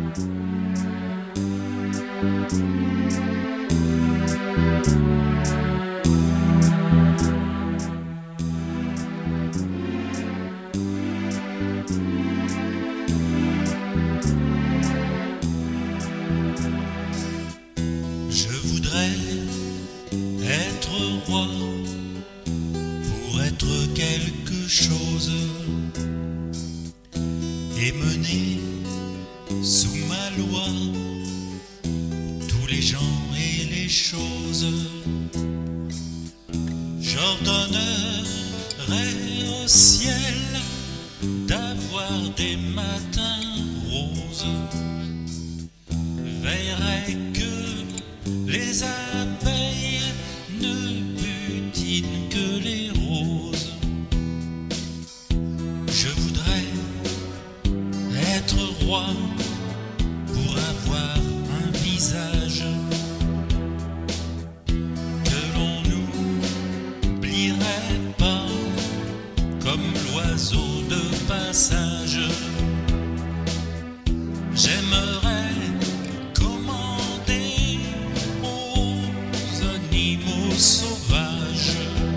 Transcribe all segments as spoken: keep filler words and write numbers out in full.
Je voudrais être roi pour être quelque chose et mener sous ma loi tous les gens et les choses. J'ordonnerai au ciel d'avoir des matins roses, veillerai que les abeilles ne butinent que les roses. Je voudrais être roi pour avoir un visage que l'on n'oublierait pas comme l'oiseau de passage. J'aimerais commander aux animaux sauvages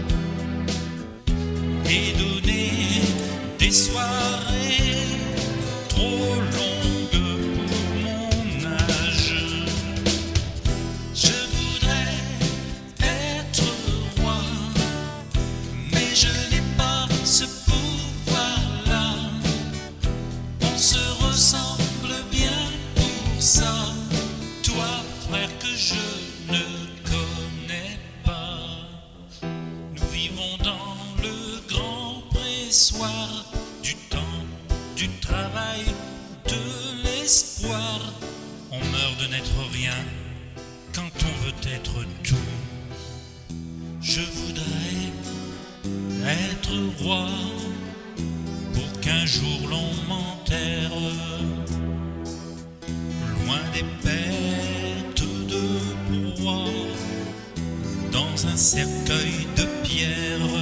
et donner des soirées trop longues pour mon âge. Je voudrais être roi, mais je n'ai pas ce pouvoir-là. On se ressemble bien pour ça, toi frère que je ne connais pas. Nous vivons dans le grand pressoir du temps, du travail, de l'espoir. On meurt de n'être rien quand on veut être tout. Je voudrais être roi pour qu'un jour l'on m'enterre loin des bêtes de proie, dans un cercueil de pierre.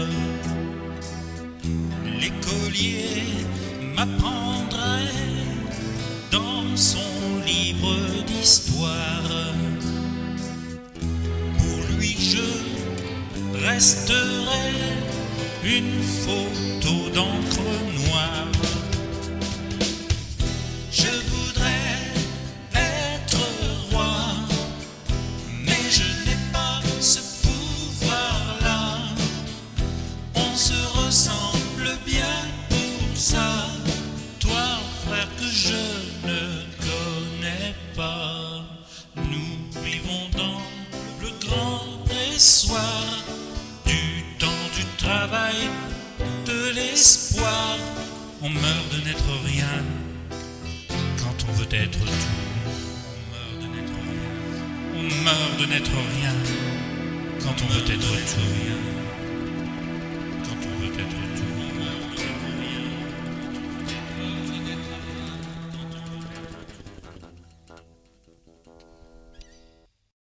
L'écolier m'apprendrait dans son livre d'histoire. Pour lui je resterai une photo d'encre noire. Je voudrais être roi, mais je n'ai pas ce pouvoir-là. On se ressemble bien pour ça, toi frère que je ne connais pas. Nous vivons dans le grand pressoir du temps, du travail, de l'espoir. On meurt de n'être rien quand on veut être tout. On meurt de n'être rien. On meurt de n'être rien quand on veut être tout.